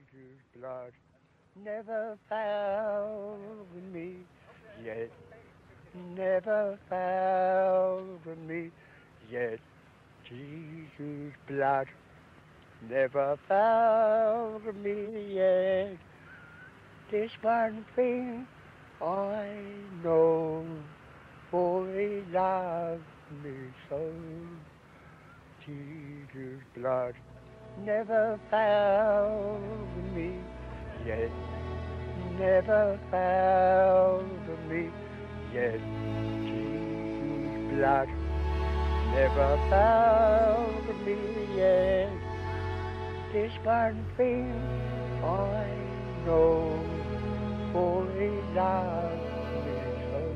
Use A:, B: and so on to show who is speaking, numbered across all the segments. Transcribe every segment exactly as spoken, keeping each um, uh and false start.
A: Jesus' blood never found me yet, never found me yet. Jesus' blood never found me yet. This one thing I know, for he loved me so. Jesus' blood never found me yet, never found me yet. Jesus' blood never found me yet. This one thing I know, for he loved me so.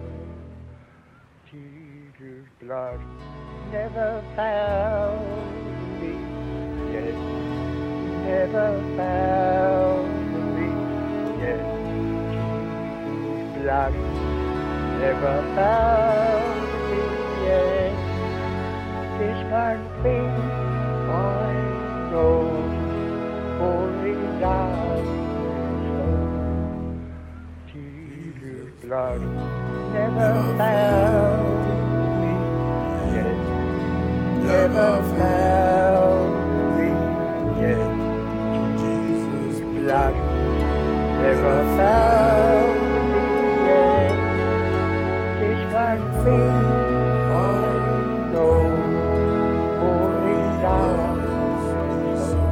A: Jesus' blood never found me yet, never found me yet. Jesus' blood never found me yet. This one thing I know, for he loves me so. Jesus' blood never found me yet, never found me yet. Jesus' blood never found me yet. This one thing I know, for he loves me so.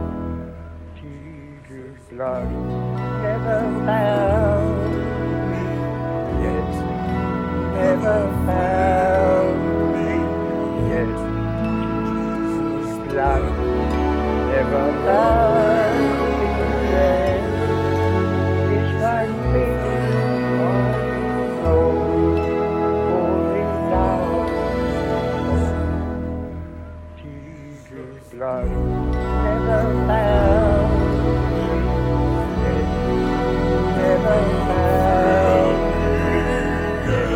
A: Jesus' blood never found me yet, never found me yet. Jesus' blood never found me yet. This one thing I know, for he loves me so. Jesus' blood never found me yet, never found me yet.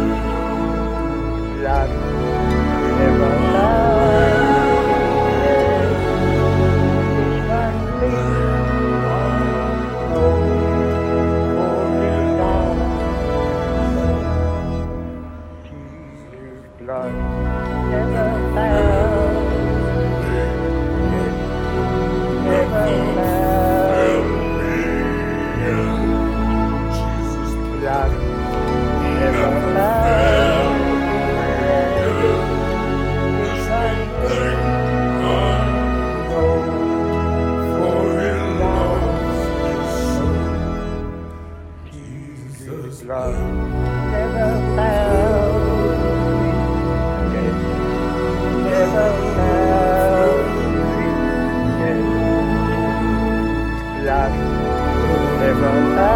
A: Blood never found me yet. This one thing I know, for he loves me so. Jesus' blood never found me yet, never found me yet. Jesus' blood never found me yet. This one thing I know, for he loves me so. Jesus' blood never found me yet, never found me yet. Blood never found